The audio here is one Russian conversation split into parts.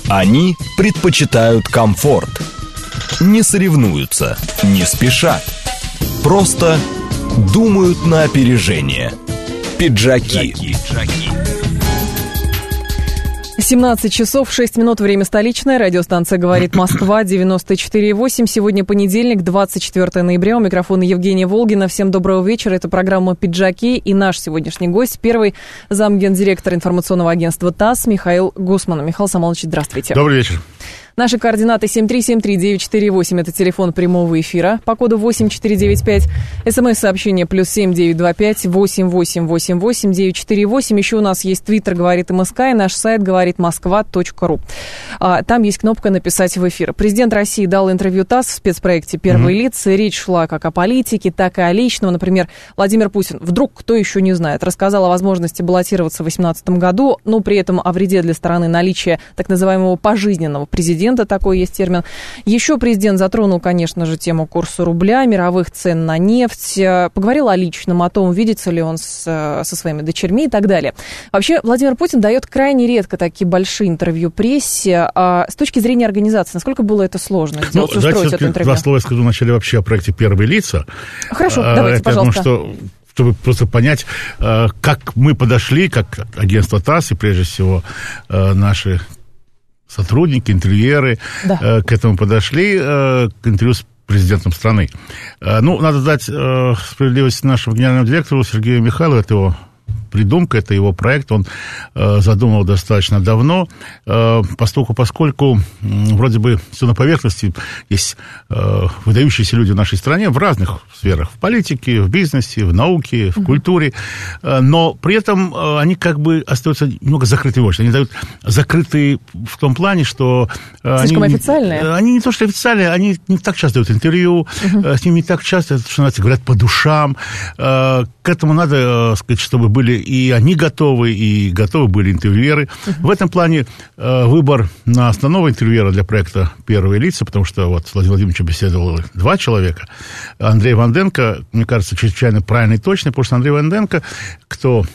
Они предпочитают комфорт. Не соревнуются, не спешат. Просто думают на опережение. Пиджаки. 17 часов 6 минут, время столичное. Радиостанция «Говорит Москва», 94,8. Сегодня понедельник, 24 ноября. У микрофона Евгения Волгина. Всем доброго вечера. Это программа «Пиджаки». И наш сегодняшний гость, первый замгендиректора информационного агентства ТАСС Михаил Гусман. Михаил Самойлович, здравствуйте. Добрый вечер. Наши координаты 7373948, это телефон прямого эфира по коду 8495. СМС-сообщение +7 925 8888 948. Еще у нас есть твиттер «Говорит МСК» и наш сайт говоритмосква.ру. Там есть кнопка «Написать в эфир». Президент России дал интервью ТАСС в спецпроекте «Первые лица». Речь шла как о политике, так и о личном. Например, Владимир Путин, вдруг кто еще не знает, рассказал о возможности баллотироваться в 2018 году, но при этом о вреде для страны наличия так называемого пожизненного президента. Такой есть термин. Еще президент затронул, конечно же, тему курса рубля, мировых цен на нефть, поговорил о личном, о том, видится ли он со своими дочерьми и так далее. Вообще, Владимир Путин дает крайне редко такие большие интервью прессе. С точки зрения организации, насколько было это сложно сделать, устроить это интервью? Два слова я скажу вначале вообще о проекте «Первые лица». Хорошо, давайте, пожалуйста. Я думаю, что чтобы просто понять, как мы подошли, как агентство ТАСС и, прежде всего, наши сотрудники, интервьюеры к этому подошли, к интервью с президентом страны. Надо дать справедливость нашему генеральному директору Сергею Михайлову, это его придумка, это его проект, он задумал достаточно давно, поскольку вроде бы все на поверхности, есть выдающиеся люди в нашей стране в разных сферах, в политике, в бизнесе, в науке, в культуре, но при этом они как бы остаются немного закрытыми очень. Они дают закрытые в том плане, что слишком официальные? Они не то, что официальные, они не так часто дают интервью, с ними не так часто, что называется, говорят по душам. К этому надо сказать, чтобы были и они готовы, и готовы были интервьюеры. В этом плане выбор на основного интервьюера для проекта «Первые лица», потому что вот с Владимиром Владимировичем беседовало два человека. Андрей Ванденко, мне кажется, чрезвычайно правильный и точный, потому что Андрей Ванденко, кто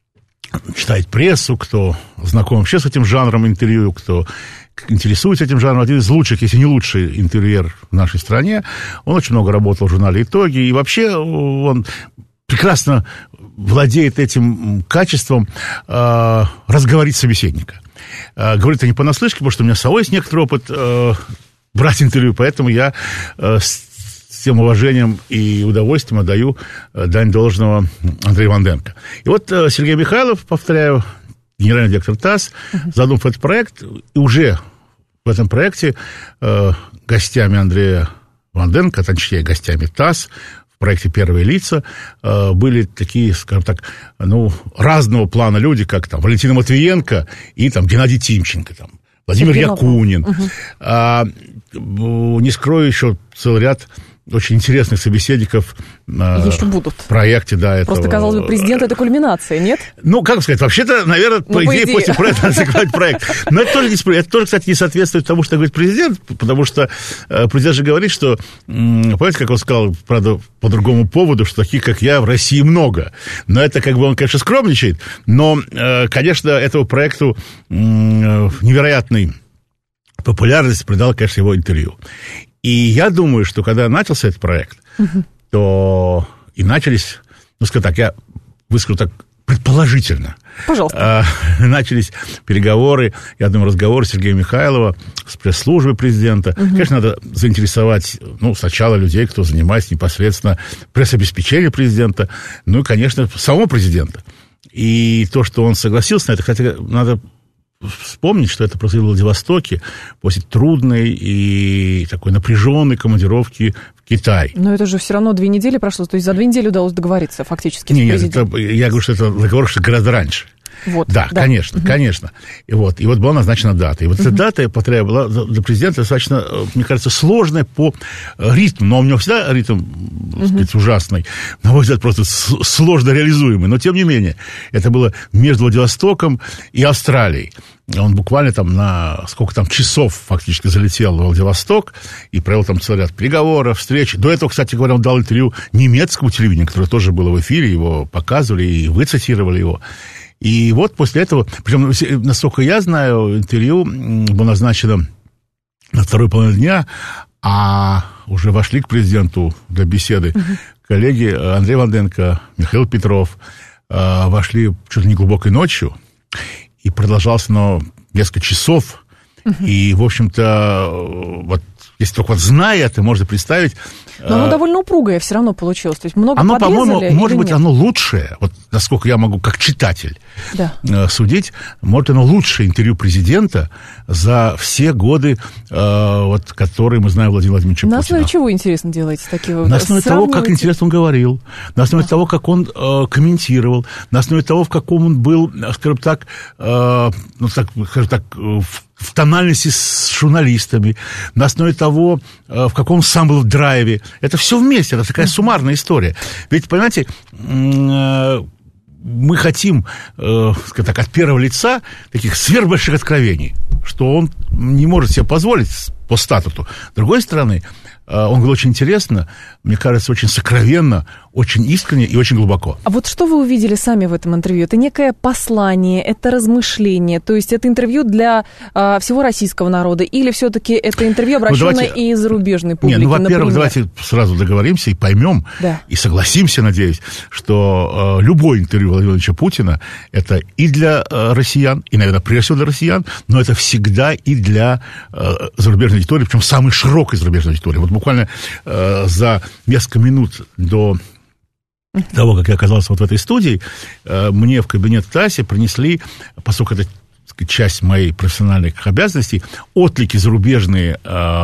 читает прессу, кто знаком вообще с этим жанром интервью, кто интересуется этим жанром, один из лучших, если не лучший интервьюер в нашей стране. Он очень много работал в журнале «Итоги», и вообще он прекрасно владеет этим качеством разговорить собеседника. Говорит это не понаслышке, потому что у меня самого есть некоторый опыт брать интервью, поэтому я с тем уважением и удовольствием отдаю дань должного Андрею Ванденко. И вот Сергей Михайлов, повторяю, генеральный директор ТАСС, задумав этот проект, и уже в этом проекте гостями Андрея Ванденко, точнее, гостями ТАСС, в проекте «Первые лица» были такие, скажем так, разного плана люди, как там Валентина Матвиенко и там Геннадий Тимченко, там, Владимир Якунин. Не скрою, еще целый ряд очень интересных собеседников еще будут. В проекте, да. Просто, казалось бы, президент — это кульминация, нет? Как сказать, вообще-то, наверное, по идее, после проекта надо закрывать проект. Но это тоже, кстати, не соответствует тому, что говорит президент, потому что президент же говорит, что, понимаете, как он сказал, правда, по другому поводу, что таких, как я, в России много. Но это, как бы, он, конечно, скромничает, но, конечно, этому проекту невероятной популярности придал, конечно, его интервью. И я думаю, что когда начался этот проект, то и начались, скажем так, я выскажу так предположительно. Пожалуйста. Начались переговоры, я думаю, разговоры Сергея Михайлова с пресс-службой президента. Конечно, надо заинтересовать, сначала людей, кто занимается непосредственно пресс-обеспечением президента, и, конечно, самого президента. И то, что он согласился на это, хотя надо вспомнить, что это происходило в Владивостоке после трудной и такой напряженной командировки в Китай. Но это же все равно 2 недели прошло, то есть за 2 недели удалось договориться фактически с президентом. Я говорю, что это договор гораздо раньше. Вот, да, конечно. И вот была назначена дата. И вот эта дата, я повторяю, была для президента достаточно, мне кажется, сложная по ритму. Но у него всегда ритм, так сказать, ужасный. На мой взгляд, просто сложно реализуемый. Но, тем не менее, это было между Владивостоком и Австралией. Он буквально там на сколько там часов фактически залетел в Владивосток и провел там целый ряд переговоров, встреч. До этого, кстати говоря, он дал интервью немецкому телевидению, которое тоже было в эфире, его показывали, и вы цитировали его. И вот после этого, причем, насколько я знаю, интервью было назначено на второй половине дня, а уже вошли к президенту для беседы коллеги Андрей Ванденко, Михаил Петров, вошли чуть ли не глубокой ночью, и продолжалось оно несколько часов, и, в общем-то, вот если только вот зная это, можно представить... Но оно довольно упругое все равно получилось. То есть много оно, подрезали, по-моему, может быть, нет? оно лучшее, вот насколько я могу как читатель судить, может, оно лучшее интервью президента за все годы, вот, которые мы знаем Владимира Владимировича Путина. На основе чего, интересно, делаете такие На основе того, как интересно он говорил, на основе того, как он комментировал, на основе того, в каком он был, скажем так, в тональности с журналистами, на основе того, в каком сам был в драйве. Это все вместе, это такая суммарная история. Ведь, понимаете, мы хотим, скажем так, от первого лица таких сверхбольших откровений, что он не может себе позволить по статуту. С другой стороны, он говорил очень интересно, мне кажется, очень сокровенно, очень искренне и очень глубоко. А вот что вы увидели сами в этом интервью? Это некое послание, это размышление, то есть это интервью для всего российского народа, или все-таки это интервью, обращенное и зарубежной публике? Во-первых, давайте сразу договоримся и поймем, и согласимся, надеюсь, что любое интервью Владимира Владимировича Путина это и для россиян, и, наверное, прежде всего для россиян, но это всегда и для зарубежной аудитории, причем самой широкой зарубежной аудитории. Вот буквально за несколько минут до того, как я оказался вот в этой студии, мне в кабинет ТАССи принесли, поскольку это часть моей профессиональных обязанностей, отклики зарубежных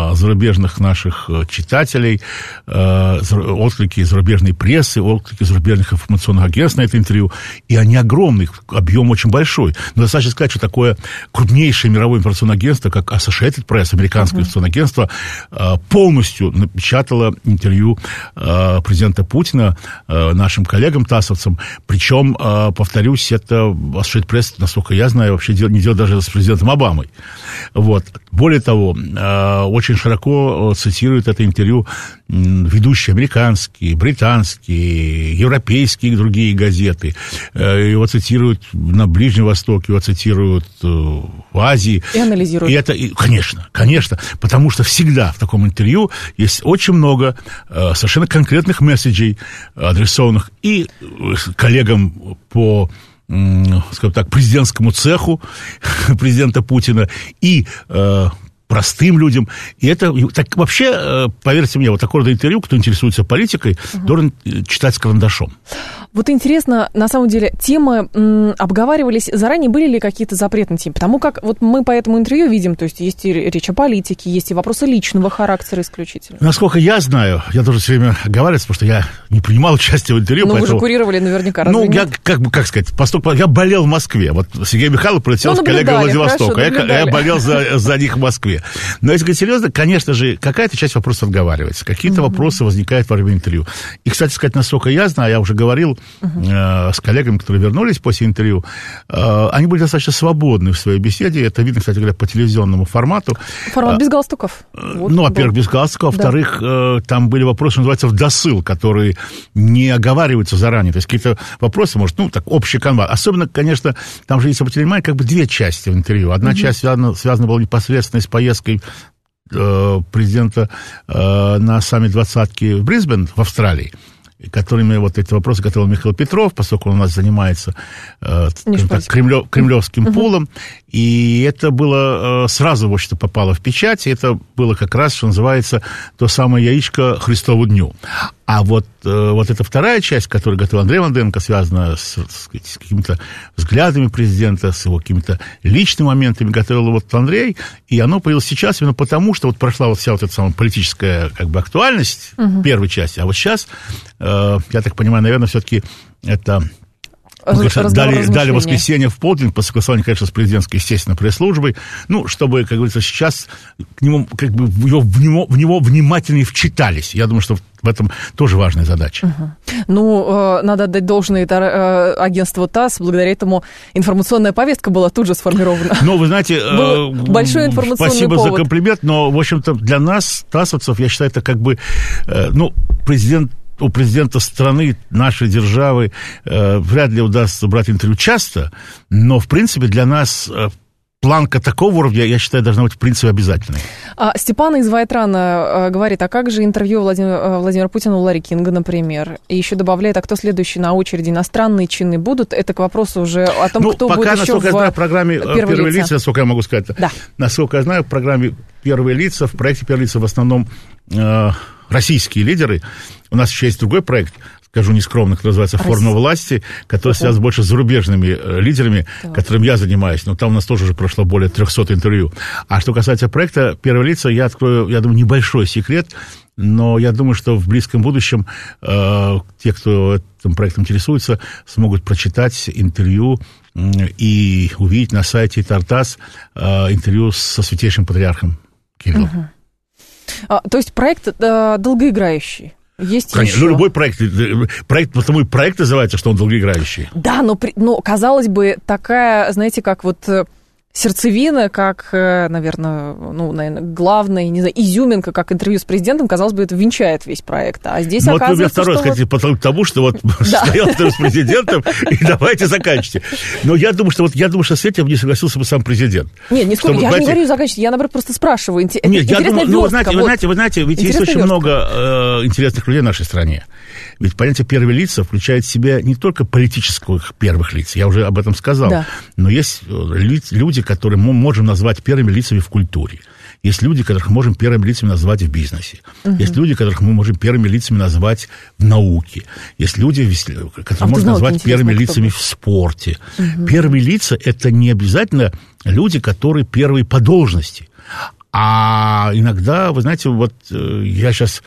наших читателей, отклики зарубежной прессы, отклики зарубежных информационных агентств на это интервью, и они огромные, объем очень большой. Но достаточно сказать, что такое крупнейшее мировое информационное агентство, как Associated Press, американское информационное агентство, полностью напечатало интервью президента Путина нашим коллегам-тассовцам, причем, повторюсь, это Associated Press, насколько я знаю, вообще не делает даже с президентом Обамой. Вот. Более того, очень широко цитируют это интервью ведущие американские, британские, европейские и другие газеты. Его цитируют на Ближнем Востоке, его цитируют в Азии. И анализируют. И это, конечно, потому что всегда в таком интервью есть очень много совершенно конкретных месседжей, адресованных и коллегам по, скажем так, президентскому цеху президента Путина и простым людям. И это так, вообще, поверьте мне, вот такое интервью, кто интересуется политикой, должен читать с карандашом. Вот интересно, на самом деле, темы обговаривались заранее, были ли какие-то запретные темы? Потому как вот мы по этому интервью видим, то есть есть и речь о политике, есть и вопросы личного характера исключительно. Насколько я знаю, я тоже все время оговариваюсь, потому что я не принимал участие в интервью. Но поэтому... вы же курировали наверняка, разве нет? как сказать, я болел в Москве. Вот Сергей Михайлов полетел с коллегой Владивостока, я болел за них в Москве. Но если говорить серьезно, конечно же, какая-то часть вопросов отговаривается, какие-то вопросы возникают во время интервью. И, кстати сказать, насколько я знаю, я уже говорил с коллегами, которые вернулись после интервью, они были достаточно свободны в своей беседе. Это видно, кстати говоря, по телевизионному формату. Формат без галстуков. Вот, во-первых, без галстуков, во-вторых, там были вопросы, что называется, в досыл, которые не оговариваются заранее. То есть какие-то вопросы, может, так, общий канвас. Особенно, конечно, там же есть, если вы понимаете, как бы две части в интервью. Одна часть связана была непосредственно с поездкой президента на саммит двадцатки в Брисбен, в Австралии, которыми вот эти вопросы готовил Михаил Петров, поскольку он у нас занимается кремлевским пулом. И это было сразу, в общем-то, попало в печать, и это было как раз, что называется, то самое яичко Христову дню. А вот эта вторая часть, которую готовил Андрей Ванденко, связана с какими-то взглядами президента, с его какими-то личными моментами, готовил вот Андрей, и оно появилось сейчас именно потому, что вот прошла вот вся вот эта самая политическая как бы актуальность первой части, а вот сейчас, я так понимаю, наверное, все-таки это... Дали воскресенье в полдень, по согласованию, конечно, с президентской, естественно, пресс-службой, чтобы, как говорится, сейчас к нему, как бы, в него внимательнее вчитались. Я думаю, что в этом тоже важная задача. Надо отдать должное агентству ТАСС, благодаря этому информационная повестка была тут же сформирована. Вы знаете, большой информационный спасибо повод. за комплимент, но, в общем-то, для нас, тассовцев, я считаю, это как бы, президент у президента страны, нашей державы, вряд ли удастся брать интервью часто, но, в принципе, для нас планка такого уровня, я считаю, должна быть, в принципе, обязательной. Степан из Вайтрана говорит, а как же интервью Владимира Путина у Ларри Кинга, например? И еще добавляет, а кто следующий на очереди? Иностранные чины будут? Это к вопросу уже о том, кто будет еще насколько я знаю, в программе «Первые лица», насколько я могу сказать, да. Насколько я знаю, в программе «Первые лица», в проекте «Первые лица» в основном российские лидеры. У нас еще есть другой проект, скажу нескромно, который называется «Форма власти», который связан больше с зарубежными лидерами, которым я занимаюсь. Но там у нас тоже уже прошло более 300 интервью. А что касается проекта «Первые лица», я открою, я думаю, небольшой секрет, но я думаю, что в близком будущем те, кто этим проектом интересуется, смогут прочитать интервью и увидеть на сайте Тартас интервью со святейшим патриархом Кириллом. То есть проект долгоиграющий? Есть конечно, еще... любой проект, потому и проект называется, что он долгоиграющий. Да, но казалось бы, такая, знаете, как вот сердцевина, как, наверное, главная, не знаю, изюминка, как интервью с президентом, казалось бы, это венчает весь проект. А здесь оказывается, вот второй, сказать, потому что вот стоял интервью с президентом, и давайте заканчивайте. Но я думаю, что с этим не согласился бы сам президент. Нет, нисколько, я не говорю заканчивать, я, наоборот, просто спрашиваю. Нет, я думаю, вы знаете, ведь есть очень много интересных людей в нашей стране. Ведь понятие «первые лица» включает в себя не только политических первых лиц, я уже об этом сказал, да. Но есть люди, которые мы можем назвать первыми лицами в культуре. Есть люди, которых мы можем первыми лицами назвать в бизнесе. Есть люди, которых мы можем первыми лицами назвать в науке. Есть люди, которых можно назвать первыми лицами в спорте. Первые лица – это не обязательно люди, которые первые по должности. А иногда, вы знаете, вот я сейчас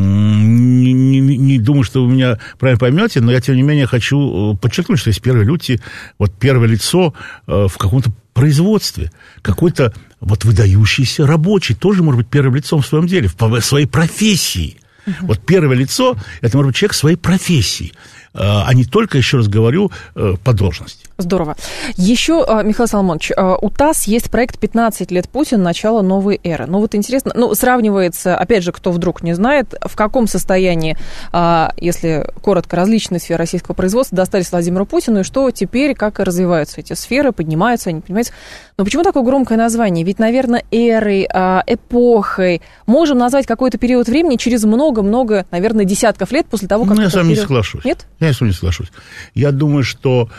не думаю, что вы меня правильно поймете, но я, тем не менее, хочу подчеркнуть, что есть первые люди, вот первое лицо в каком-то производстве, какой-то вот выдающийся рабочий тоже может быть первым лицом в своем деле, в своей профессии. Вот первое лицо – это может быть человек в своей профессии, а не только, еще раз говорю, по должности. Здорово. Еще, Михаил Соломонович, у ТАСС есть проект «15 лет Путина. Начало новой эры». Ну вот интересно, сравнивается, опять же, кто вдруг не знает, в каком состоянии, если коротко, различные сферы российского производства достались Владимиру Путину, и что теперь, как развиваются эти сферы, поднимаются они, поднимаются. Но почему такое громкое название? Ведь, наверное, эрой, эпохой можем назвать какой-то период времени через много-много, наверное, десятков лет после того, как... я с вами не соглашусь. Нет? Я с вами не соглашусь. Я думаю, что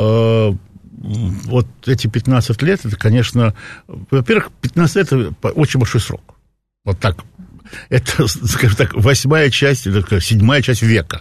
вот эти 15 лет, это, конечно, во-первых, 15 лет – это очень большой срок. Вот так. Это, скажем так, 8-я часть, это 7-я часть века.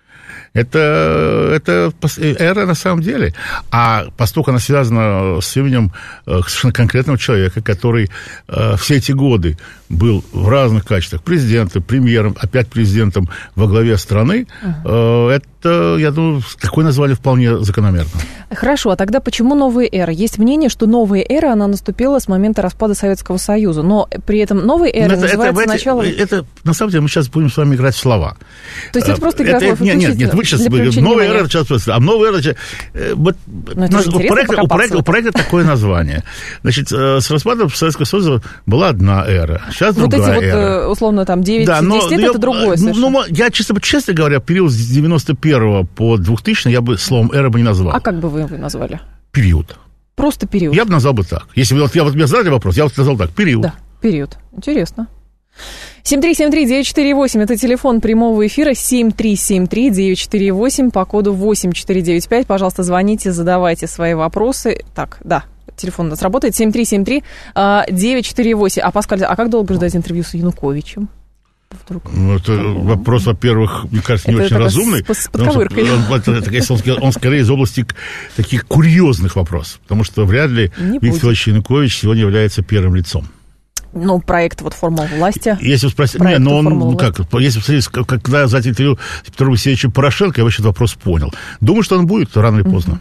Это эра на самом деле. А поскольку она связана с именем совершенно конкретного человека, который все эти годы был в разных качествах президентом, премьером, опять президентом во главе страны, это, я думаю, такое название вполне закономерно. Хорошо, а тогда почему новая эра? Есть мнение, что новая эра, она наступила с момента распада Советского Союза, но при этом новая эра называется начало... Это, на самом деле, мы сейчас будем с вами играть в слова. То есть это просто игра в слова? Нет, вы сейчас говорите, новая эра, а новая эра... Вот, у проекта такое название. Значит, с распадом Советского Союза была одна эра, сейчас вот другая эра. Вот эти вот, условно, там, 9-10 лет, это другое совершенно. Я, честно говоря, период с 91 по 2000 я бы словом эра бы не назвал. А как бы вы назвали? Период. Просто период? Я бы назвал бы так. Если вот меня задали вопрос, я бы назвал так, период. Да, период. Интересно. 7373948, это телефон прямого эфира, 7373948, по коду 8495. Пожалуйста, звоните, задавайте свои вопросы. Так, да, телефон у нас работает, 7373948. А, Паскаль, а как долго ждать интервью с Януковичем? Вдруг. Ну, это вопрос, во-первых, мне кажется, не очень разумный. С подковыркой. Он скорее из области таких курьезных вопросов, потому что вряд ли Виктор Ильич Янукович сегодня является первым лицом. Ну, проект вот «Формула власти». Если спросить, нет, но он, как, если посмотреть, когда взять интервью с Петром Алексеевичем Порошенко, я вообще этот вопрос понял. Думаю, что он будет рано или поздно.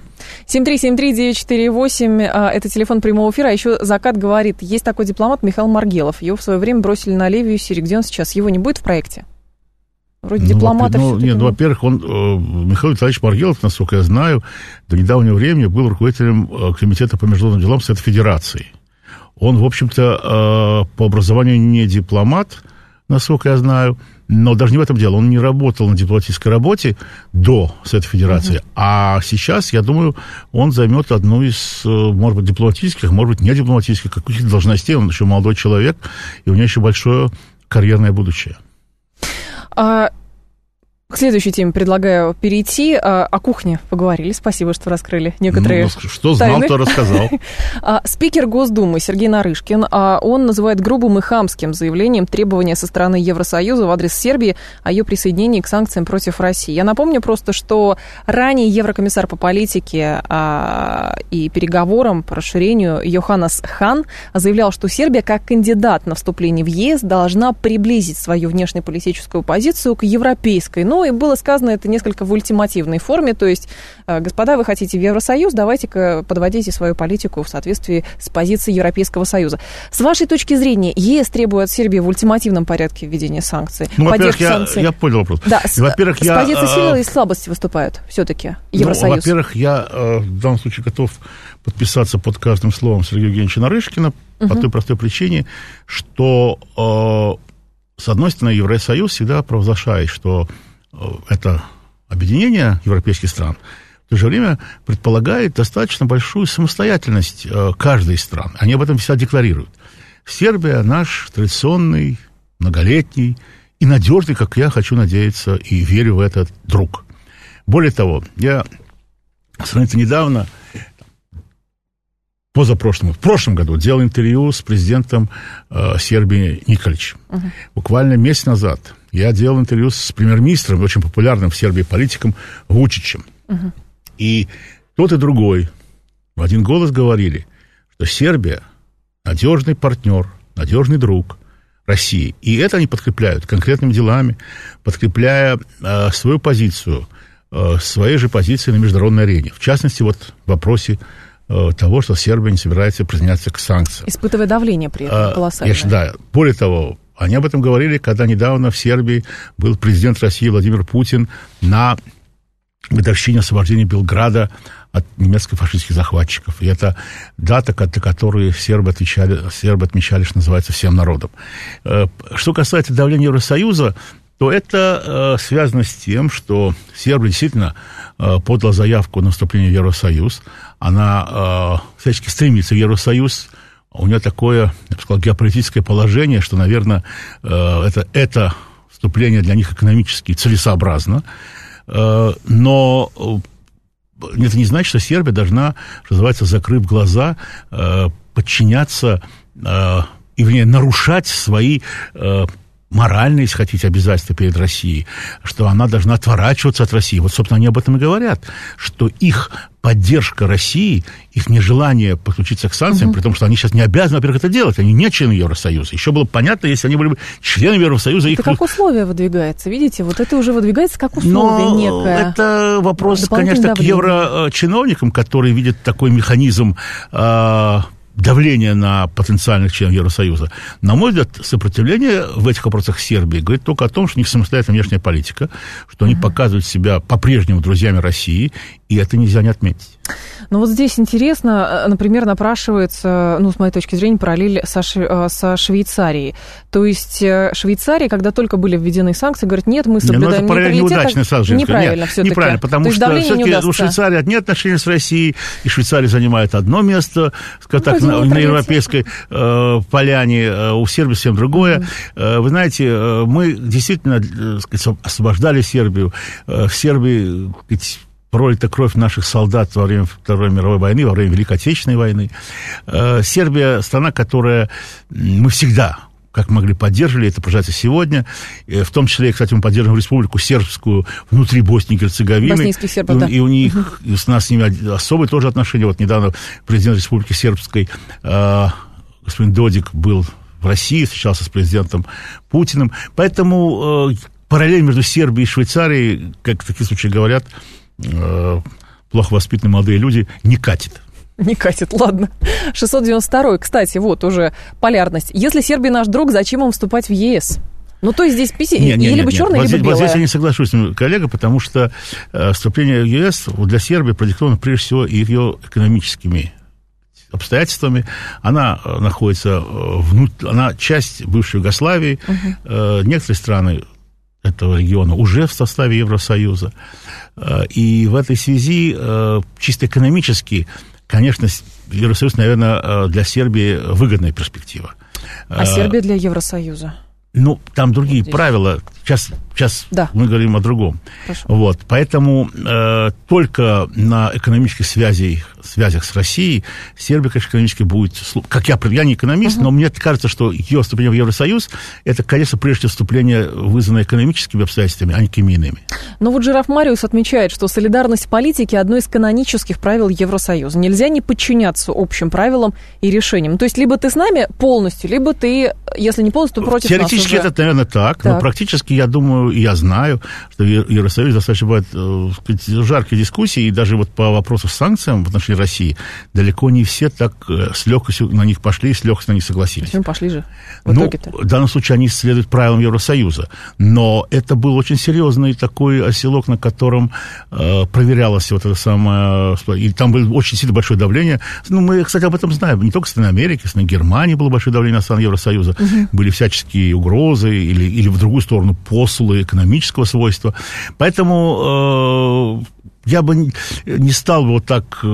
7373948, это телефон прямого эфира. А еще Закат говорит, есть такой дипломат Михаил Маргелов. Его в свое время бросили на Левию и Сирию. Где он сейчас? Его не будет в проекте? Вроде дипломатов... во-первых, Михаил Витальевич Маргелов, насколько я знаю, до недавнего времени был руководителем комитета по международным делам Совета Федерации. Он, в общем-то, по образованию не дипломат, насколько я знаю. Но даже не в этом дело. Он не работал на дипломатической работе до Совета Федерации. А сейчас, я думаю, он займет одну из, может быть, дипломатических, может быть, не дипломатических, каких-то должностей. Он еще молодой человек, и у него еще большое карьерное будущее. К следующей теме предлагаю перейти. О кухне поговорили. Спасибо, что раскрыли некоторые что знал, тайны. То рассказал. Спикер Госдумы Сергей Нарышкин, он называет грубым и хамским заявлением требования со стороны Евросоюза в адрес Сербии о ее присоединении к санкциям против России. Я напомню просто, что ранее еврокомиссар по политике и переговорам по расширению Йоханнес Хан заявлял, что Сербия как кандидат на вступление в ЕС должна приблизить свою внешнеполитическую позицию к европейской. И было сказано это несколько в ультимативной форме, то есть, господа, вы хотите в Евросоюз, давайте-ка подводите свою политику в соответствии с позицией Европейского Союза. С вашей точки зрения, ЕС требует от Сербии в ультимативном порядке введения санкций? Во-первых, я понял вопрос. Да, во-первых, с позиции силы и слабости выступают все-таки Евросоюз. Во-первых, я в данном случае готов подписаться под каждым словом Сергея Евгеньевича Нарышкина по той простой причине, что, с одной стороны, Евросоюз всегда провозглашает, что это объединение европейских стран в то же время предполагает достаточно большую самостоятельность каждой из стран. Они об этом всегда декларируют. Сербия наш традиционный, многолетний и надежный, как я хочу надеяться и верю в это, друг. Более того, я сравнительно недавно, в прошлом году делал интервью с президентом Сербии Николичем. Буквально месяц назад я делал интервью с премьер-министром, очень популярным в Сербии политиком Вучичем. И тот и другой в один голос говорили, что Сербия надежный партнер, надежный друг России. И это они подкрепляют конкретными делами, подкрепляя свою позицию, своей же позиции на международной арене. В частности, вот в вопросе того, что Сербия не собирается присоединяться к санкциям. Испытывая давление при этом колоссальное. Да, более того, они об этом говорили, когда недавно в Сербии был президент России Владимир Путин на годовщине освобождения Белграда от немецких фашистских захватчиков. И это дата, которую сербы отмечали, что называется, всем народом. Что касается давления Евросоюза, то это связано с тем, что Сербия действительно подала заявку на вступление в Евросоюз. Она всячески стремится в Евросоюз. У нее такое, я бы сказал, геополитическое положение, что, наверное, это вступление для них экономически целесообразно. Но это не значит, что Сербия должна, что называется, закрыв глаза, подчиняться и, вернее, нарушать свои моральные, если хотите, обязательства перед Россией, что она должна отворачиваться от России. Вот, собственно, они об этом и говорят, что их поддержка России, их нежелание подключиться к санкциям, при том, что они сейчас не обязаны, во-первых, это делать, они не члены Евросоюза. Еще было понятно, если они были бы членами Евросоюза. Это как условие выдвигается, видите? Вот это уже выдвигается как условие некое. Это вопрос, конечно, к еврочиновникам, которые видят такой механизм давление на потенциальных членов Евросоюза. На мой взгляд, сопротивление в этих вопросах Сербии говорит только о том, что у них самостоятельная внешняя политика, что они показывают себя по-прежнему друзьями России, и это нельзя не отметить. Ну вот здесь интересно, например, напрашивается, с моей точки зрения, параллель со Швейцарией. То есть Швейцария, когда только были введены санкции, говорит, нет, мы соблюдаем нейтралитет. Неудачная сразу. Неправильно все-таки. Неправильно, потому что все-таки у Швейцарии одни отношения с Россией, и Швейцария занимает одно место, скажем так, на европейской поляне, у Сербии совсем другое. Вы знаете, мы действительно, освобождали Сербию. В Сербии пролита кровь наших солдат во время Второй мировой войны, во время Великой Отечественной войны. Сербия — страна, которая мы всегда, как могли, поддерживали, это продолжается сегодня. В том числе, кстати, мы поддерживаем республику сербскую внутри Боснии и Герцеговины. Боснийские сербы, да. И у них, с нас с ними особые тоже отношения. Вот недавно президент Республики Сербской, господин Додик, был в России, встречался с президентом Путиным. Поэтому параллель между Сербией и Швейцарией, как в таких случаях говорят, плохо воспитанные молодые люди, не катит. Не катит, ладно. 692-й, кстати, вот уже полярность. Если Сербия наш друг, зачем им вступать в ЕС? То есть здесь либо черное, либо белое. Вот здесь я не соглашусь с ним, коллега, потому что вступление в ЕС для Сербии продиктовано прежде всего ее экономическими обстоятельствами. Она находится она часть бывшей Югославии. Некоторые страны этого региона уже в составе Евросоюза. И в этой связи чисто экономически, конечно, Евросоюз, наверное, для Сербии выгодная перспектива. А Сербия для Евросоюза? Ну, там другие правила. Сейчас да. Мы говорим о другом. Хорошо. Вот. Поэтому только на экономических связях с Россией Сербия, конечно, экономически будет... Как я не экономист, но мне кажется, что ее вступление в Евросоюз, это, конечно, прежде всего вступление, вызванное экономическими обстоятельствами, а не семейными. Но вот Жираф Мариус отмечает, что солидарность в политике – одно из канонических правил Евросоюза. Нельзя не подчиняться общим правилам и решениям. То есть, либо ты с нами полностью, либо ты, если не полностью, то против нас. Теоретически это, наверное, так, но практически, я думаю, и я знаю, что в Евросоюзе достаточно бывают жаркие дискуссии, и даже вот по вопросу санкциям в отношении России далеко не все так с легкостью на них пошли, с легкостью на них согласились. Почему пошли же в итоге-то? В данном случае они следуют правилам Евросоюза, но это был очень серьезный такой оселок, на котором проверялось вот это самое, и там было очень сильно большое давление. Ну, мы, кстати, об этом знаем, не только в стране Америки, в стране Германии было большое давление на страны Евросоюза, были всяческие угрозы или в другую сторону посулы экономического свойства. Поэтому я бы не стал вот так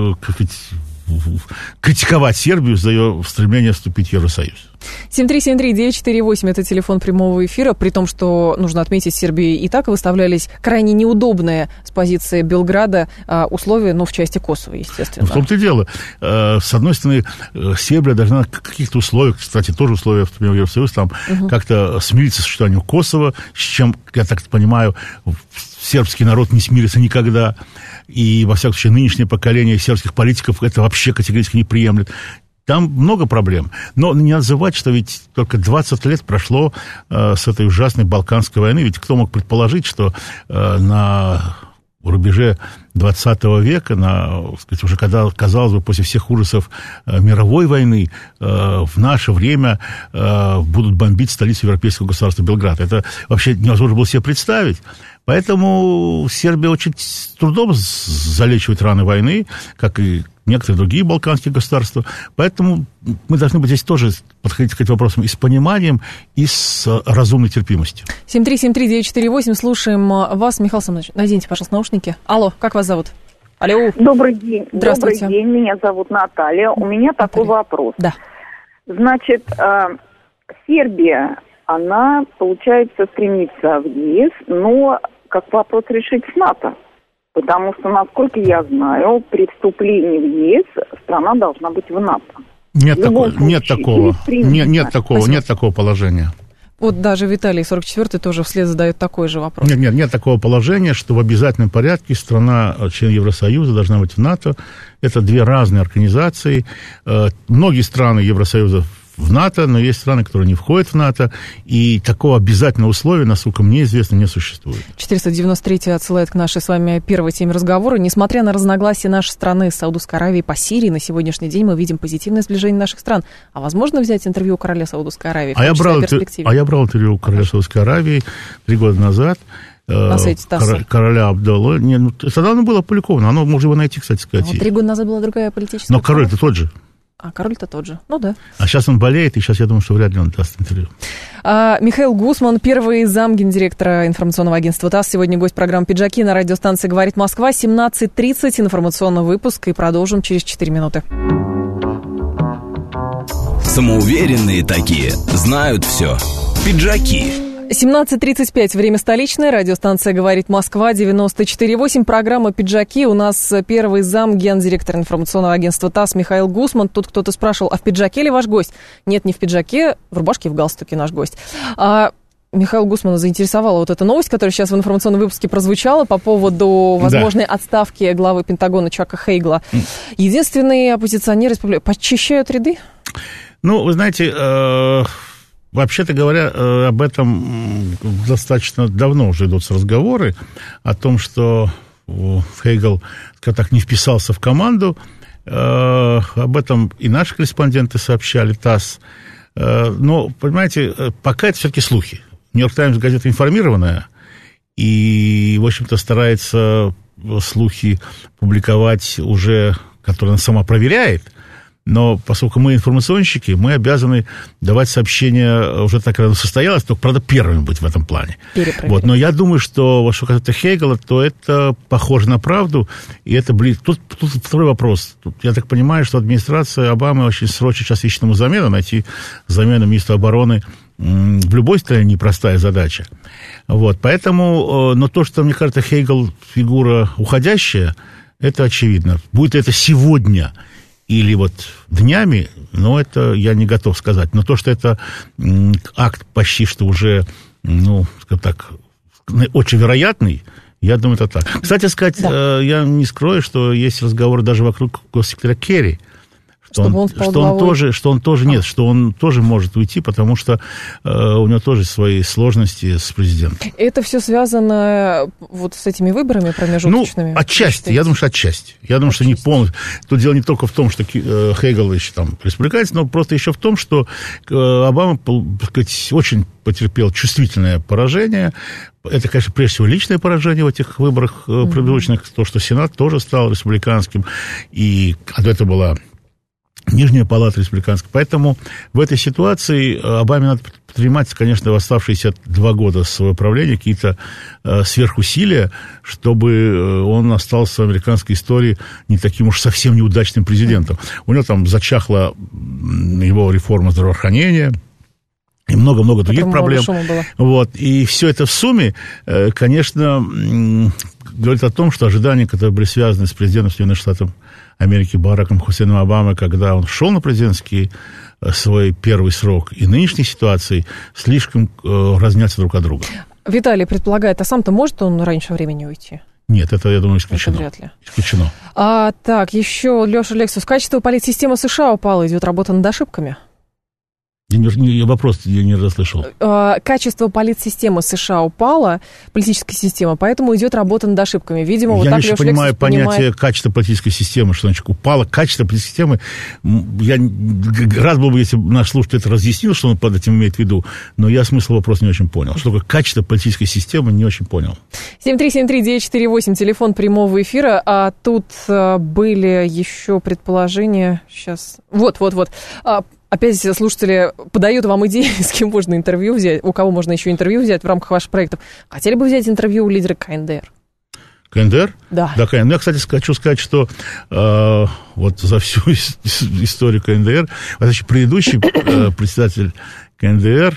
критиковать Сербию за ее стремление вступить в Евросоюз. 7373948 – это телефон прямого эфира, при том, что, нужно отметить, Сербии и так выставлялись крайне неудобные с позиции Белграда условия, в части Косово, естественно. В том-то и дело. С одной стороны, Сербия должна в каких-то условиях, кстати, тоже условия вступления в Евросоюз, там как-то смириться с существованием Косово, с чем, я так понимаю, сербский народ не смирится никогда. И, во всяком случае, нынешнее поколение сербских политиков это вообще категорически не приемлет. Там много проблем. Но не надо забывать, что ведь только 20 лет прошло с этой ужасной Балканской войны. Ведь кто мог предположить, что на рубеже 20 века, уже когда, казалось бы, после всех ужасов мировой войны, в наше время будут бомбить столицу европейского государства Белград. Это вообще невозможно было себе представить. Поэтому Сербия очень с трудом залечивает раны войны, как и некоторые другие балканские государства. Поэтому мы должны быть здесь тоже подходить к этим вопросам и с пониманием, и с разумной терпимостью. 7373948, слушаем вас. Михаил Самович, наденьте, пожалуйста, наушники. Алло, как вас зовут? Алло. Добрый день. Здравствуйте. Добрый день, меня зовут Наталья. У меня такой вопрос. Да. Значит, Сербия, она, получается, стремится в ЕС, но как вопрос решить с НАТО? Потому что, насколько я знаю, при вступлении в ЕС страна должна быть в НАТО. Нет такого положения. Вот даже Виталий 44-й тоже вслед задает такой же вопрос. Нет такого положения, что в обязательном порядке страна, член Евросоюза, должна быть в НАТО. Это две разные организации. Многие страны Евросоюза в НАТО, но есть страны, которые не входят в НАТО, и такого обязательного условия, насколько мне известно, не существует. 493 отсылает к нашей с вами первой теме разговора. Несмотря на разногласия нашей страны с Саудовской Аравией по Сирии, на сегодняшний день мы видим позитивное сближение наших стран. А возможно взять интервью у короля Саудовской Аравии? Я брал интервью у короля Саудовской Аравии 3 года назад. На сайте ТАСС. Короля Абдалла. Тогда оно было опубликовано. Оно можно его найти, кстати сказать. 3 года назад была другая политическая. Но король-то тот же. А король-то тот же, да. А сейчас он болеет, и сейчас я думаю, что вряд ли он даст интервью. Михаил Гусман, первый зам гендиректора информационного агентства ТАСС. Сегодня гость программы «Пиджаки» на радиостанции «Говорит Москва». 17:30, информационный выпуск, и продолжим через 4 минуты. Самоуверенные такие, знают все. Пиджаки. 17:35, время столичное, радиостанция «Говорит Москва», 94.8, программа «Пиджаки». У нас первый зам гендиректора информационного агентства ТАСС Михаил Гусман. Тут кто-то спрашивал, а в пиджаке ли ваш гость? Нет, не в пиджаке, в рубашке и в галстуке наш гость. Михаила Гусмана заинтересовала вот эта новость, которая сейчас в информационном выпуске прозвучала по поводу возможной отставки главы Пентагона Чака Хейгла. Единственные оппозиционеры подчищают ряды? Вы знаете... Вообще-то говоря, об этом достаточно давно уже идут разговоры, о том, что Хейгл, скажем так, не вписался в команду. Об этом и наши корреспонденты сообщали, ТАСС. Но, понимаете, пока это все-таки слухи. «Нью-Йорк Таймс» газета информированная, и, в общем-то, старается слухи публиковать уже, которые она сама проверяет. но поскольку мы информационщики, мы обязаны давать сообщения уже так, как оно состоялось, только, правда, первыми быть в этом плане. Вот. Но я думаю, что что касается Хейгела, то это похоже на правду, и это Тут второй вопрос. Тут, я так понимаю, что администрация Обамы очень срочно сейчас ищет ему замену, найти замену министра обороны в любой стране непростая задача. Вот, поэтому, но то, что, мне кажется, Хейгел фигура уходящая, это очевидно. Будет это сегодня или вот днями, но это я не готов сказать. Но то, что это акт почти что уже, скажем так, очень вероятный, я думаю, это так. Кстати сказать, я не скрою, что есть разговоры даже вокруг госсекретаря Керри, что он тоже может уйти, потому что у него тоже свои сложности с президентом. Это все связано вот с этими выборами промежуточными? Отчасти. Я думаю, что отчасти. Я думаю, что не полностью. Тут дело не только в том, что Хейгел еще там республиканец, но просто еще в том, что Обама, так сказать, очень потерпел чувствительное поражение. Это, конечно, прежде всего личное поражение в этих выборах промежуточных. То, что Сенат тоже стал республиканским, и до этого была Нижняя палата республиканская. Поэтому в этой ситуации Обаме надо предпринимать, конечно, в оставшиеся 2 года своего правления какие-то сверхусилия, чтобы он остался в американской истории не таким уж совсем неудачным президентом. У него там зачахла его реформа здравоохранения и много-много других проблем. Вот. И все это в сумме, конечно, говорит о том, что ожидания, которые были связаны с президентом Соединенных Штатов Америки Бараком Хусейном Обамой, когда он шел на президентский свой первый срок, и нынешней ситуации слишком разнятся друг от друга. Виталий предполагает, а сам-то может он раньше времени уйти? Нет, это, я думаю, исключено. Это вряд ли. Исключено. Так, еще Леша Лексус. Качество политсистемы США упало, идет работа над ошибками? Вопрос я не расслышал. Качество политсистемы США упало, политическая система, поэтому идет работа над ошибками. Видимо, вот я так не очень понимаю понятие качества политической системы, что значит упало качество политической системы. Я рад был бы, если бы наш слушатель это разъяснил, что он под этим имеет в виду, но я смысл вопроса не очень понял. Что такое качество политической системы, не очень понял. 7373948, телефон прямого эфира, а тут были еще предположения. Сейчас. Вот. Опять слушатели подают вам идеи, с кем можно интервью взять, у кого можно еще интервью взять в рамках ваших проектов. Хотели бы взять интервью у лидера КНДР? КНДР? Да. Да, КНДР. Я, кстати, хочу сказать, что вот за всю историю КНДР, предыдущий председатель КНДР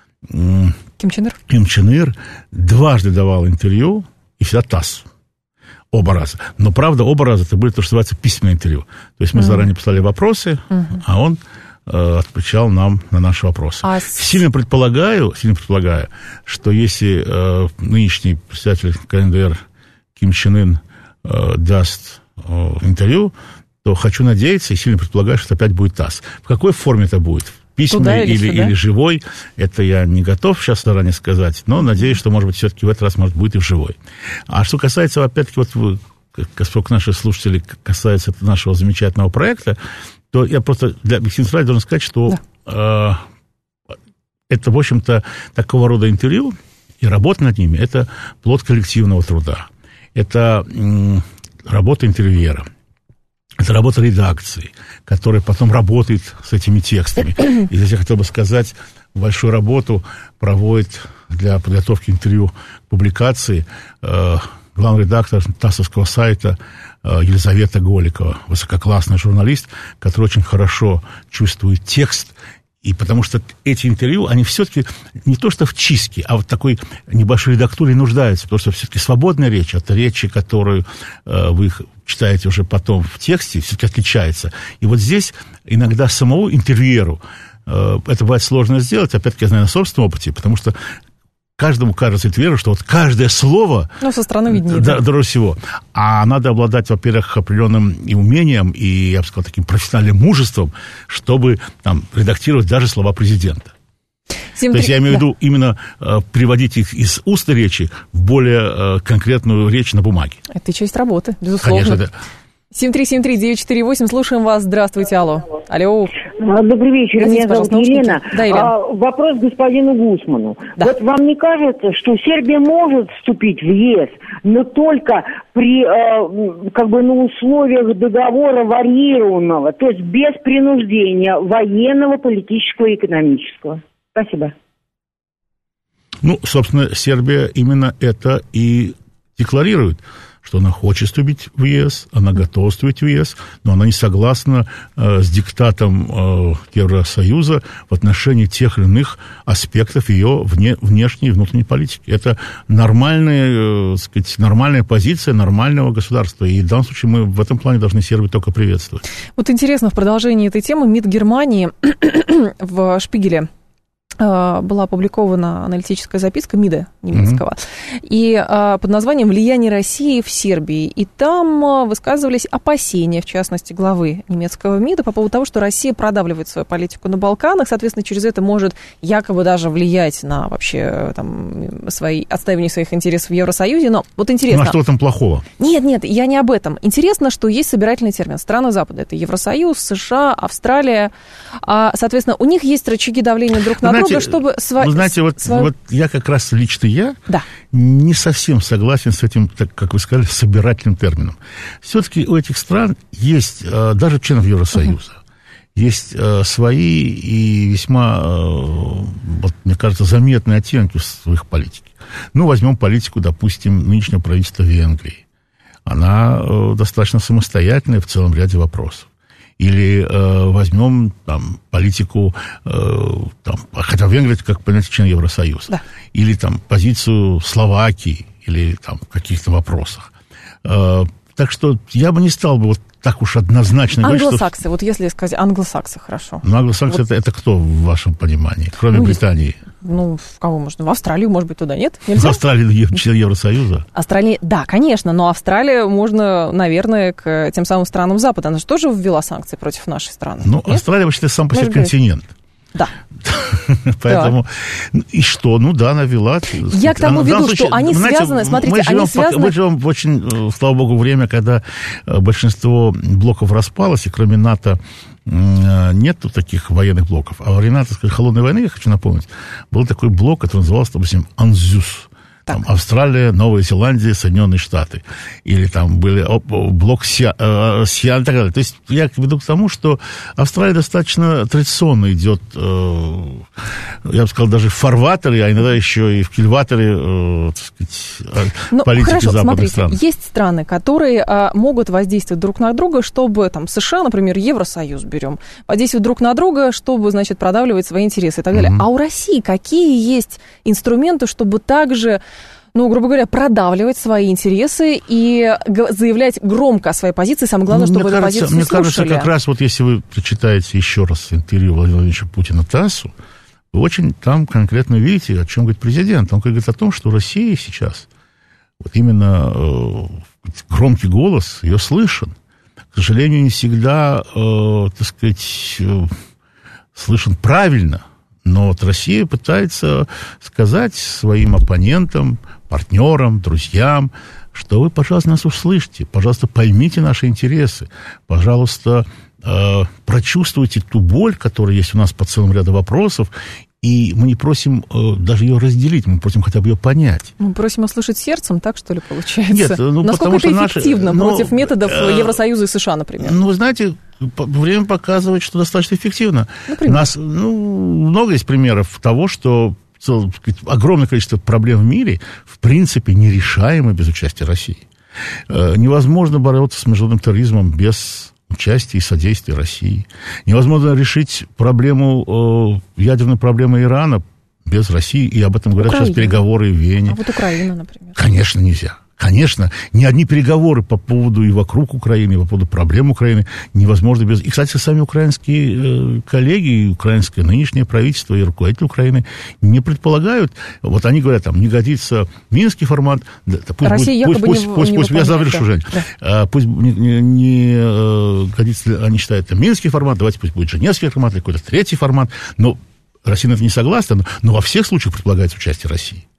Ким Чен Ир дважды давал интервью, и всегда ТАСС. Оба раза. Но, правда, оба раза это были то, что называется письменное интервью. То есть мы заранее послали вопросы, а он отвечал нам на наши вопросы. Сильно предполагаю, что если нынешний председатель КНДР Ким Чен Ын даст интервью, то хочу надеяться и сильно предполагаю, что это опять будет ТАСС. В какой форме это будет? Письменной или живой, это я не готов сейчас заранее сказать, но надеюсь, что, может быть, все-таки в этот раз, может, будет и в живой. А что касается, опять-таки, вот поскольку наши слушатели касаются нашего замечательного проекта, то я просто для объективности должен сказать, что это, в общем-то, такого рода интервью и работа над ними – это плод коллективного труда. Это работа интервьюера. Это работа редакции, которая потом работает с этими текстами. И здесь я хотел бы сказать, большую работу проводит для подготовки интервью к публикации главный редактор ТАССовского сайта Елизавета Голикова, высококлассный журналист, который очень хорошо чувствует текст. И потому что эти интервью, они все-таки не то что в чистке, а вот такой небольшой редактуре нуждаются. Потому что все-таки свободная речь от речи, которую вы читаете уже потом в тексте, все-таки отличается. И вот здесь иногда самому интервьюеру это бывает сложно сделать, опять-таки, я знаю на собственном опыте, потому что каждому кажется интервьюеру, что вот каждое слово... со стороны виднее. Дороже всего. А надо обладать, во-первых, определенным и умением, и, я бы сказал, таким профессиональным мужеством, чтобы там редактировать даже слова президента. То есть я имею в виду именно приводить их из устной речи в более конкретную речь на бумаге. Это и часть работы, безусловно. Конечно, да. 7373948, слушаем вас. Здравствуйте, алло. Алло. Добрый вечер, меня зовут Елена. Да, Елена. Вопрос господину Гусману. Да. Вот вам не кажется, что Сербия может вступить в ЕС, но только при на условиях договора варьированного, то есть без принуждения военного, политического и экономического? Спасибо. Ну, собственно, Сербия именно это и декларирует, что она хочет вступить в ЕС, она готова вступить в ЕС, но она не согласна с диктатом Евросоюза в отношении тех или иных аспектов ее внешней и внутренней политики. Это нормальная позиция нормального государства. И в данном случае мы в этом плане должны Сербию только приветствовать. Вот интересно, в продолжении этой темы МИД Германии в «Шпигеле» была опубликована аналитическая записка МИДа немецкого, и под названием «Влияние России в Сербии». И там высказывались опасения, в частности, главы немецкого МИДа по поводу того, что Россия продавливает свою политику на Балканах, соответственно, через это может якобы даже влиять на вообще отстаивание своих интересов в Евросоюзе. Но вот интересно... Ну, а что там плохого? Нет, я не об этом. Интересно, что есть собирательный термин. Страны Запада. Это Евросоюз, США, Австралия. Соответственно, у них есть рычаги давления друг на друга, чтобы... Вы знаете, вот я как раз лично не совсем согласен с этим, как вы сказали, собирательным термином. Все-таки у этих стран есть, даже членов Евросоюза, есть свои и весьма, мне кажется, заметные оттенки в их политике. Ну, возьмем политику, допустим, нынешнего правительства Венгрии. Она достаточно самостоятельная в целом ряде вопросов. Или возьмем политику, хотя Венгрия, как понятие, член Евросоюза. Да. Или позицию Словакии, или в каких-то вопросах. Так что я бы не стал бы так уж однозначно говорить, что... Англосаксы, вот если сказать англосаксы, хорошо. Ну, англосаксы это кто в вашем понимании, кроме Британии? В кого можно? В Австралию, может быть, туда нет? Нельзя? В Австралию член Евросоюза? Австралия, да, конечно, но Австралия можно, наверное, к тем самым странам Запада. Она же тоже ввела санкции против нашей страны. Ну, нет? Австралия, вообще, сам по себе континент. Да. Поэтому, и что? Ну да, она ввела. Я к тому веду, что они связаны, смотрите, они связаны... Мы живем в очень, слава богу, время, когда большинство блоков распалось, и кроме НАТО нету таких военных блоков. А во времена, так сказать, холодной войны, я хочу напомнить, был такой блок, который назывался, допустим, АНЗЮС. Австралия, Новая Зеландия, Соединенные Штаты. Или были блок СИАН и так далее. То есть я веду к тому, что Австралия достаточно традиционно идет, я бы сказал, даже в фарватере, а иногда еще и в кильватере, так сказать, политики западных стран. Есть страны, которые могут воздействовать друг на друга, чтобы, США, например, Евросоюз берем, воздействовать друг на друга, чтобы, продавливать свои интересы и так далее. А у России какие есть инструменты, чтобы также... грубо говоря, продавливать свои интересы и заявлять громко о своей позиции. Самое главное, чтобы эту позицию слушали. Мне кажется, как раз если вы прочитаете еще раз интервью Владимира Владимировича Путина ТАССу, вы очень там конкретно видите, о чем говорит президент. Он говорит о том, что Россия сейчас, именно громкий голос, ее слышен. К сожалению, не всегда, слышен правильно. Но Россия пытается сказать своим оппонентам, партнерам, друзьям, что вы, пожалуйста, нас услышьте, пожалуйста, поймите наши интересы, пожалуйста, прочувствуйте ту боль, которая есть у нас по целому ряду вопросов, и мы не просим даже ее разделить, мы просим хотя бы ее понять. Мы просим услышать сердцем, так что ли, получается? Нет, насколько это эффективно против методов Евросоюза и США, например? Вы знаете, время показывает, что достаточно эффективно. Много есть примеров того, что огромное количество проблем в мире в принципе нерешаемы без участия России. Невозможно бороться с международным терроризмом без участия и содействия России. Невозможно решить ядерную проблему Ирана без России, и об этом говорят сейчас переговоры в Вене. А вот Украина, например? Конечно, нельзя. Конечно, ни одни переговоры по поводу и вокруг Украины, и по поводу проблем Украины невозможно без... И, кстати, сами украинские коллеги, и украинское нынешнее правительство, и руководители Украины не предполагают... Они говорят, не годится Минский формат... Россия якобы не выполняет. Я завершу, Жень. Да. Пусть не годится, они считают, это Минский формат, давайте пусть будет Женевский формат, или какой-то третий формат. Но Россия на это не согласна, но во всех случаях предполагается участие России.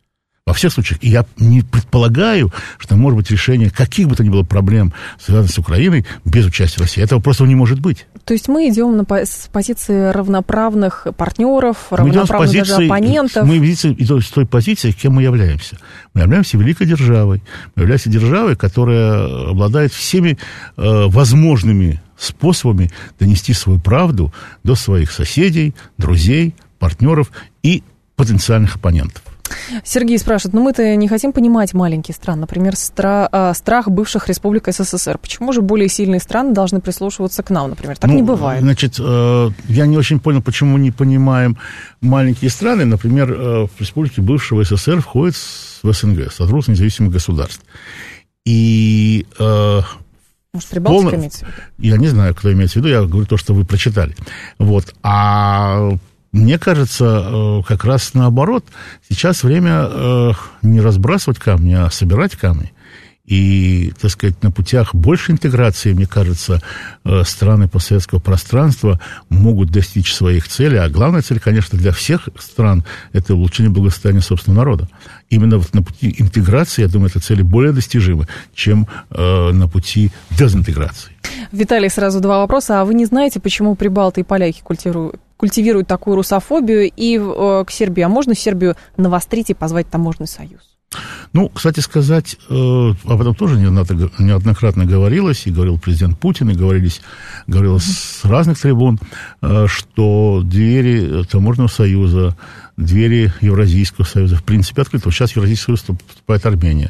Во всех случаях. И я не предполагаю, что может быть решение каких бы то ни было проблем, связанных с Украиной, без участия России. Этого просто не может быть. То есть мы идем с позиции равноправных партнеров, равноправных даже оппонентов. Мы идем с той позиции, кем мы являемся. Мы являемся великой державой. Мы являемся державой, которая обладает всеми возможными способами донести свою правду до своих соседей, друзей, партнеров и потенциальных оппонентов. Сергей спрашивает, мы-то не хотим понимать маленькие страны, например, страх бывших республик СССР. Почему же более сильные страны должны прислушиваться к нам, например? Так не бывает. Значит, я не очень понял, почему не понимаем маленькие страны. Например, в республике бывшего СССР входит в СНГ, Содружество независимых государств. И... Может, Прибалтика имеется в виду? Я не знаю, кто имеется в виду, я говорю то, что вы прочитали. Вот. А мне кажется, как раз наоборот, сейчас время не разбрасывать камни, а собирать камни. И, так сказать, на путях большей интеграции, мне кажется, страны постсоветского пространства могут достичь своих целей. А главная цель, конечно, для всех стран – это улучшение благосостояния собственного народа. Именно вот на пути интеграции, я думаю, эти цели более достижимы, чем на пути дезинтеграции. Виталий, сразу два вопроса. А вы не знаете, почему прибалты и поляки культивируют такую русофобию? И к Сербии, а можно Сербию навострить и позвать таможенный союз? Ну, кстати сказать, об этом тоже неоднократно говорилось, и говорил президент Путин, и говорилось с разных трибун, что двери таможенного союза, двери Евразийского союза, в принципе, открыты. Сейчас в Евразийский союз вступает Армения.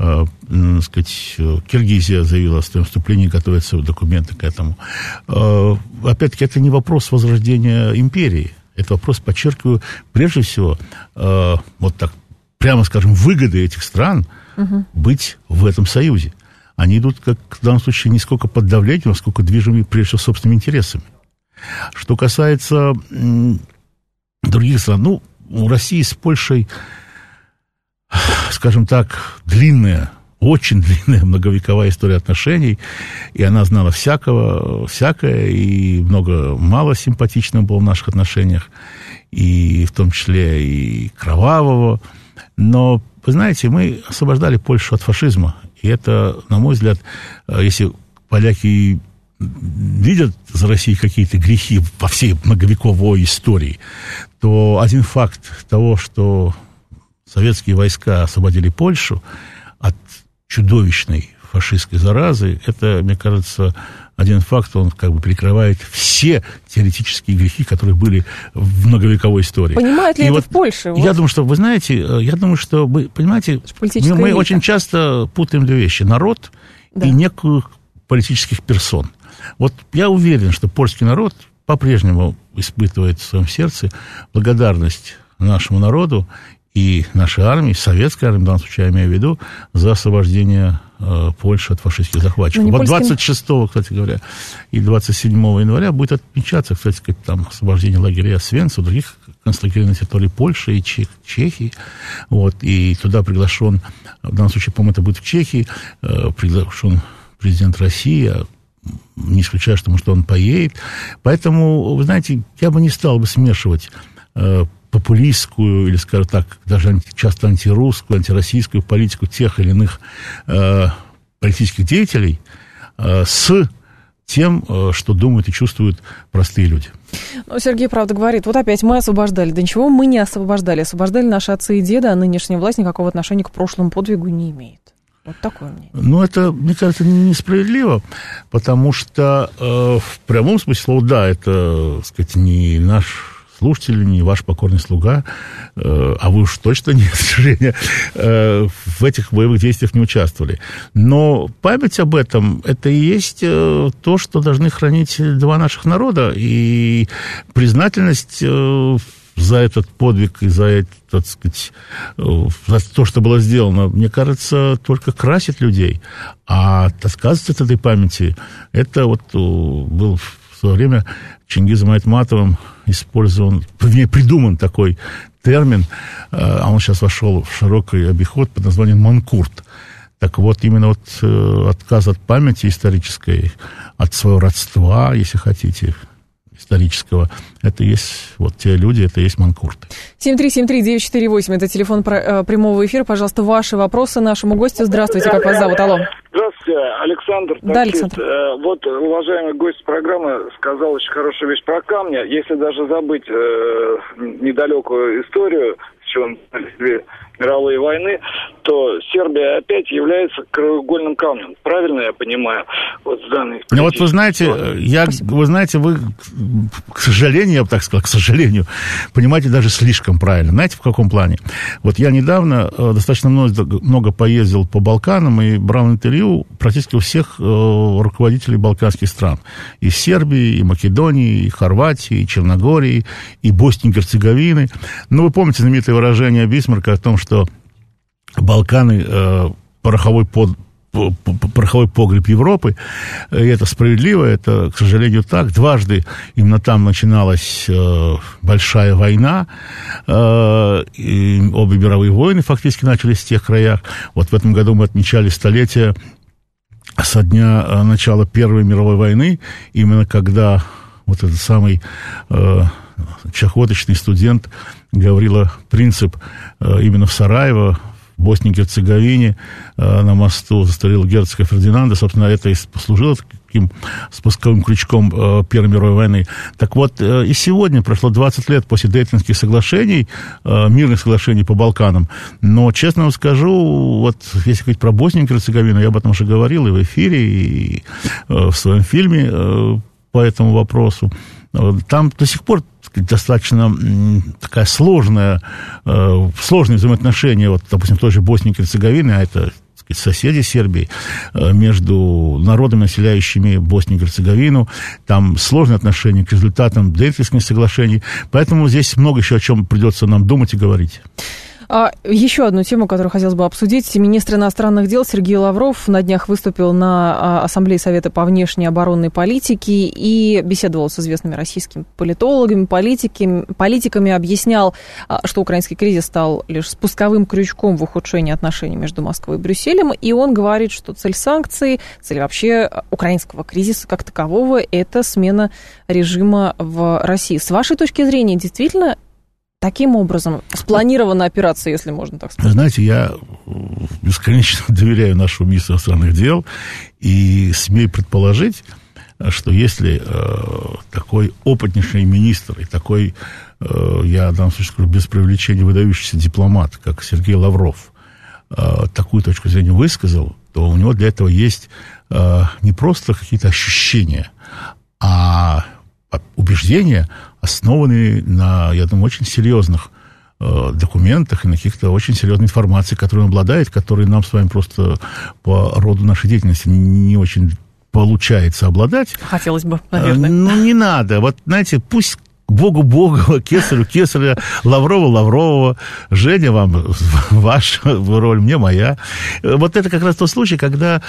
Киргизия заявила о своем вступлении, готовятся документы к этому. Опять-таки, это не вопрос возрождения империи. Это вопрос, подчеркиваю, прежде всего, вот так, прямо скажем, выгоды этих стран быть в этом союзе. Они идут, как в данном случае, не сколько под давлением, а сколько движимы, прежде всего, собственными интересами. Что касается других стран, ну, у России с Польшей, скажем так, очень длинная многовековая история отношений, и она знала всякое, и мало симпатичного было в наших отношениях, и в том числе и кровавого. Но, вы знаете, мы освобождали Польшу от фашизма. И это, на мой взгляд, если поляки видят за Россией какие-то грехи во всей многовековой истории, то один факт того, что советские войска освободили Польшу от чудовищной фашистской заразы, это, мне кажется, один факт, он как бы перекрывает все теоретические грехи, которые были в многовековой истории. Понимают ли это в Польше? Я думаю, что, вы знаете, вы понимаете, мы очень часто путаем две вещи. Народ и некую политических персон. Вот я уверен, что польский народ по-прежнему испытывает в своем сердце благодарность нашему народу и нашей армии, советской армии, в данном случае я имею в виду, за освобождение Польши от фашистских захватчиков. Вот 26, кстати говоря, и 27 января будет отмечаться, кстати сказать, там освобождение лагеря Освенцима, других концлагерей на территории Польши и Чехии. Вот, и туда приглашен, в данном случае, по-моему, это будет в Чехии, приглашен президент России, не исключаю, что, может, он поедет. Поэтому, вы знаете, я бы не стал бы смешивать популистскую, или, скажем так, даже часто антирусскую, антироссийскую политику тех или иных политических деятелей с тем, что думают и чувствуют простые люди. Ну, Сергей, правда, говорит, вот опять мы освобождали. Да ничего мы не освобождали. Освобождали наши отцы и деды, а нынешняя власть никакого отношения к прошлому подвигу не имеет. Вот такое мнение. Ну, это, мне кажется, несправедливо, потому что в прямом смысле слова, да, это, так сказать, не наш слушатель, не ваш покорный слуга, а вы уж точно не, к сожалению, в этих боевых действиях не участвовали. Но память об этом, это и есть то, что должны хранить два наших народа, и признательность за этот подвиг и за это, так сказать, за то, что было сделано, мне кажется, только красит людей. А отказываться от этой памяти, это вот был в свое время Чингизом Айтматовым придуман такой термин, а он сейчас вошел в широкий обиход под названием «манкурт». Так вот, именно отказ от памяти исторической, от своего родства, если хотите, исторического, это есть вот те люди, это есть манкурты. 7373948, это телефон прямого эфира. Пожалуйста, ваши вопросы нашему гостю. Здравствуйте, как вас зовут? Алло. Здравствуйте, Александр. Да, Александр. Вот уважаемый гость программы сказал очень хорошую вещь про камни. Если даже забыть недалекую историю, с чего начались две мировые войны, то Сербия опять является краеугольным камнем. Правильно я понимаю? Вот в данной... Ну вот вы знаете, вы, к сожалению, я бы так сказал, к сожалению, понимаете даже слишком правильно. Знаете, в каком плане? Вот я недавно достаточно много поездил по Балканам и брал интервью практически у всех руководителей балканских стран. И Сербии, и Македонии, и Хорватии, и Черногории, и Боснии и Герцеговины. Ну, вы помните знаменитое выражение Бисмарка о том, что Балканы пороховой погреб Европы, и это справедливо, это, к сожалению, так. Дважды именно там начиналась большая война, и обе мировые войны фактически начались в тех краях. Вот в этом году мы отмечали столетие со дня начала Первой мировой войны, именно когда вот этот самый чахоточный студент Гаврила Принцип именно в Сараево, в Боснии и Герцеговине, на мосту застарелого герцога Фердинанда, собственно, это и послужило таким спусковым крючком Первой мировой войны. Так вот, и сегодня прошло 20 лет после Дейтонских соглашений, мирных соглашений по Балканам, но, честно вам скажу, вот если говорить про Боснию и Герцеговину, я об этом уже говорил и в эфире, и в своем фильме по этому вопросу, там до сих пор достаточно такая сложные взаимоотношения, вот, допустим, в той же Боснии и Герцеговине, а это, так сказать, соседи Сербии, между народами, населяющими Боснию и Герцеговину, там сложные отношения к результатам Дейтонских соглашений, поэтому здесь много еще о чем придется нам думать и говорить. Еще одну тему, которую хотелось бы обсудить. Министр иностранных дел Сергей Лавров на днях выступил на Ассамблее Совета по внешней и оборонной политике и беседовал с известными российскими политологами, политиками, объяснял, что украинский кризис стал лишь спусковым крючком в ухудшении отношений между Москвой и Брюсселем, и он говорит, что цель санкций, цель вообще украинского кризиса как такового – это смена режима в России. С вашей точки зрения, действительно, таким образом спланирована операция, если можно так сказать? Знаете, я бесконечно доверяю нашему министру иностранных дел и смею предположить, что если такой опытнейший министр и такой, я в данном случае скажу, без преувеличения выдающийся дипломат, как Сергей Лавров, такую точку зрения высказал, то у него для этого есть не просто какие-то ощущения, а убеждения, основанные на, я думаю, очень серьезных документах и на каких-то очень серьезной информации, которой он обладает, которой нам с вами просто по роду нашей деятельности не очень получается обладать. Хотелось бы, наверное. Ну, не надо. Вот, знаете, пусть Богу Бога, Кесарю Кесаря, Лаврову Лаврового, Женя вам ваша роль, мне моя. Вот это как раз тот случай, когда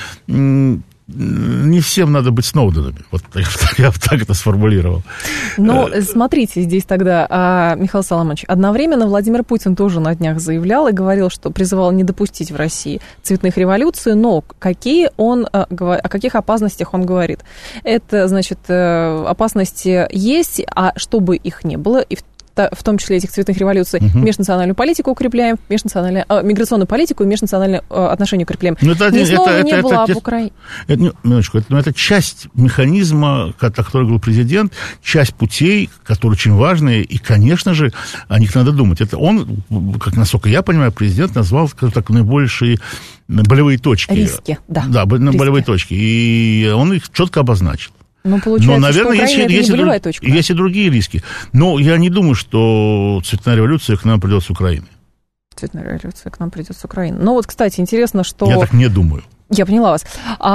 не всем надо быть Сноуденами. Вот я бы так это сформулировал. Ну, смотрите, здесь тогда, Михаил Соломонович, одновременно Владимир Путин тоже на днях заявлял и говорил, что призывал не допустить в России цветных революций, но о каких опасностях он говорит? Это, значит, опасности есть, а чтобы их не было, и в том числе этих цветных революций, межнациональную политику укрепляем, миграционную политику и межнациональные отношения укрепляем. Ни слова не было об Украине. Это часть механизма, о котором говорил президент, часть путей, которые очень важные, и, конечно же, о них надо думать. Это он, как насколько я понимаю, президент назвал, скажем так, наибольшие болевые точки. Риски, да. Да, болевые точки. И он их четко обозначил. Ну, получается, наверное, что Украина это не болевая точка. Есть и другие риски. Но я не думаю, что цветная революция к нам придет с Украины. Цветная революция к нам придет с Украины. Ну, вот, кстати, интересно, что... Я так не думаю. Я поняла вас.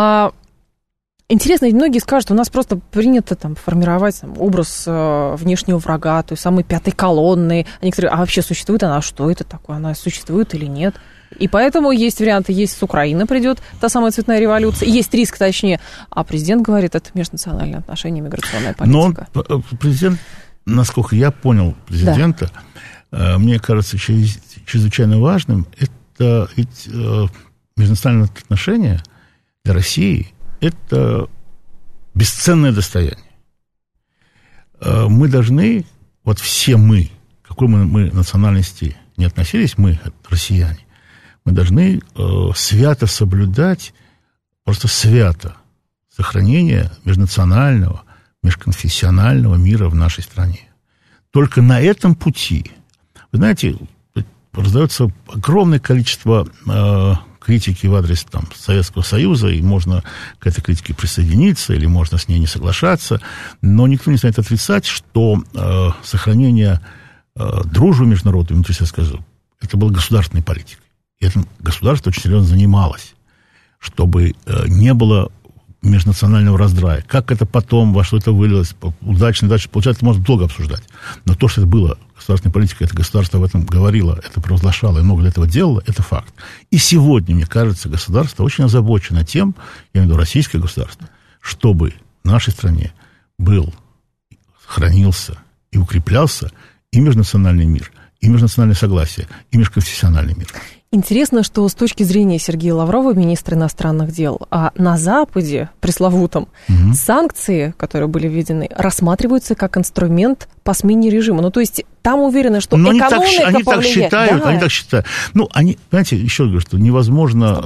Интересно, многие скажут, у нас просто принято там формировать образ внешнего врага, той самой пятой колонны. А некоторые, а вообще существует она? Что это такое? Она существует или нет? И поэтому есть варианты, есть с Украины придет та самая цветная революция, есть риск, точнее, а президент говорит, это межнациональные отношения, миграционная политика. Но президент, насколько я понял президента, да, мне кажется, чрезвычайно важным, это ведь межнациональные отношения для России – это бесценное достояние. мы должны, вот все мы, какой мы национальности не относились, мы, россияне, мы должны свято соблюдать, просто свято, сохранение межнационального, межконфессионального мира в нашей стране. Только на этом пути, вы знаете, раздается огромное количество критики в адрес там, Советского Союза, и можно к этой критике присоединиться, или можно с ней не соглашаться, но никто не станет отрицать, что сохранение дружбы международной, внутри Советского Союза, это была государственной политикой. И этим государство очень серьезно занималось, чтобы не было межнационального раздрая. Как это потом, во что это вылилось, удачно, дальше, получается, это можно долго обсуждать. Но то, что это было государственной политикой, это государство об этом говорило, это провозглашало и много для этого делало, это факт. И сегодня, мне кажется, государство очень озабочено тем, я имею в виду российское государство, чтобы в нашей стране был, хранился и укреплялся и межнациональный мир, и межнациональное согласие, и межконфессиональный мир. Интересно, что с точки зрения Сергея Лаврова, министра иностранных дел, на Западе, пресловутом, санкции, которые были введены, рассматриваются как инструмент по смене режима. Ну, то есть там уверены, что экономика повлияет. Они так считают, они так считают. Ну, они, знаете, еще говорю, что невозможно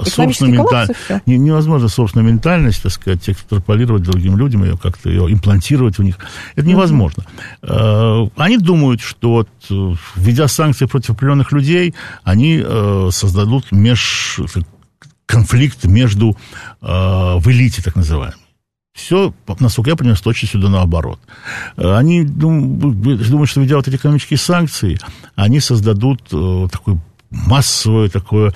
собственную ментальность, так сказать, экстраполировать другим людям, ее как-то ее имплантировать в них. Это невозможно. Они думают, что вот, введя санкции против определенных людей, они создадут конфликт между в элите, так называемой. Все, насколько я понимаю, с точностью да наоборот. Они думают, что, введя вот эти экономические санкции, они создадут такое массовое такое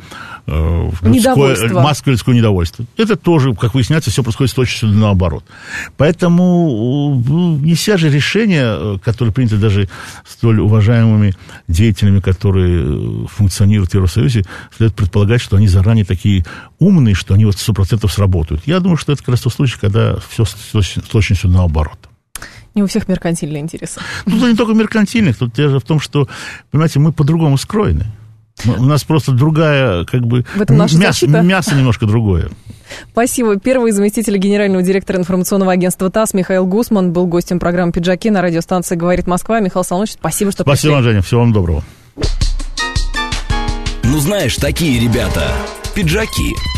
массовое людское недовольство. Это тоже, как выясняется, все происходит с точностью да наоборот. Поэтому, неся же решения, которые приняты даже столь уважаемыми деятелями, которые функционируют в Евросоюзе, следует предполагать, что они заранее такие умные, что они вот 100% сработают. Я думаю, что это как раз тот случай, когда все с точностью да наоборот. Не у всех меркантильные интересы. Тут не только меркантильных, тут дело в том, что, понимаете, мы по-другому скроены. У нас просто другая, как бы, мясо немножко другое. Спасибо. Первый заместитель генерального директора информационного агентства ТАСС Михаил Гусман был гостем программы «Пиджаки» на радиостанции «Говорит Москва». Михаил Соломонович, спасибо, что пришли. Спасибо, Женя. Всего вам доброго. Ну, знаешь, такие ребята, пиджаки.